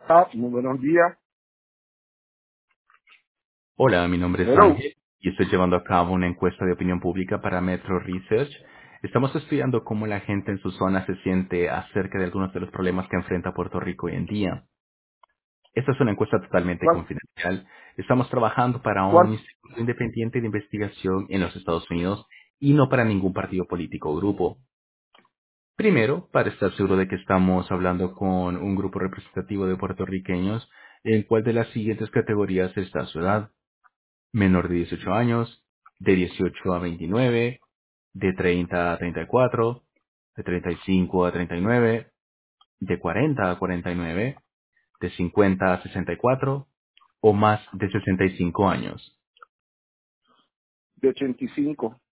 Muy buenos días. Hola, mi nombre es Hello. Ángel y estoy llevando a cabo una encuesta de opinión pública para Metro Research. Estamos estudiando cómo la gente en su zona se siente acerca de algunos de los problemas que enfrenta Puerto Rico hoy en día. Esta es una encuesta totalmente ¿Cuán- confidencial. Estamos trabajando para un cuán- instituto independiente de investigación en los Estados Unidos y no para ningún partido político o grupo. Primero, para estar seguro de que estamos hablando con un grupo representativo de puertorriqueños, en cuál de las siguientes categorías está su edad: menor de 18 años, de 18 a 29, de 30 a 34, de 35 a 39, de 40 a 49, de 50 a 64 o más de 65 años. de 85.